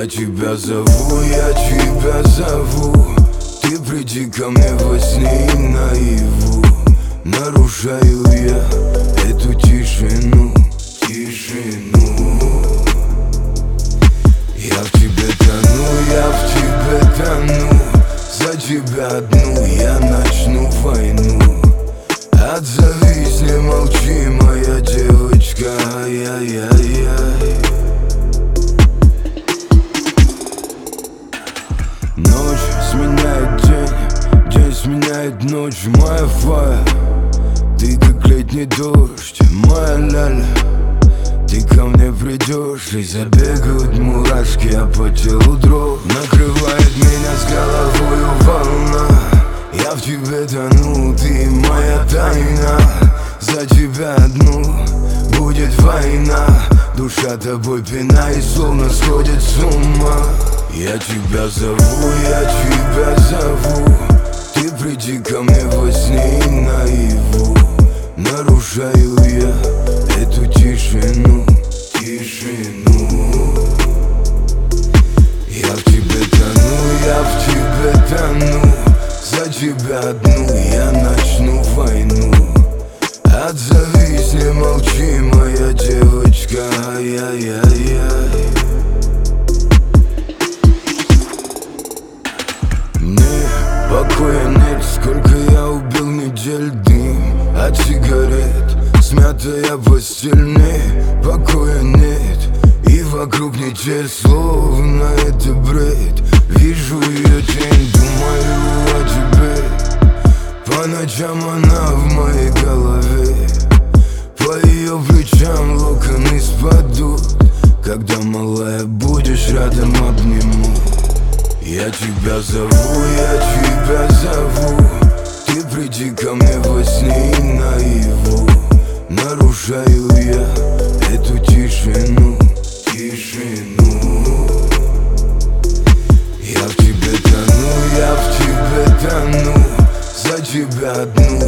Я тебя зову, ты приди ко мне во сне и наяву. Нарушаю я эту тишину. Я в тебе тону, за тебя одну я начну войну. Отзовись, не молчи, моя девочка, ай-яй-яй-яй. Ночь сменяет день, день сменяет ночь. Моя фая, ты как летний дождь, моя ляля. Ты ко мне придешь и забегают мурашки, а по телу дрожь. Накрывает меня с головою волна. Я в тебе тону, ты моя тайна. За тебя одну будет война. Душа тобой пина и словно сходит с ума. Я тебя зову, ты приди ко мне во сне и наяву. Нарушаю я эту тишину. Я в тебе тону, за тебя одну я начну войну. Отзовись, не молчи, моя девочка, ай-яй-яй-яй. Мне покоя нет, сколько я убил недель. Дым от сигарет, смятая постель. Мне покоя нет, и вокруг не те, словно это бред. Вижу ее тень, думаю о тебе. По ночам она в моей голове. По ее плечам локоны спадут. Когда, малая, будешь рядом, обниму. Я тебя зову, ты приди ко мне во сне и наяву. Нарушаю я эту тишину. Я в тебе тону, за тебя одну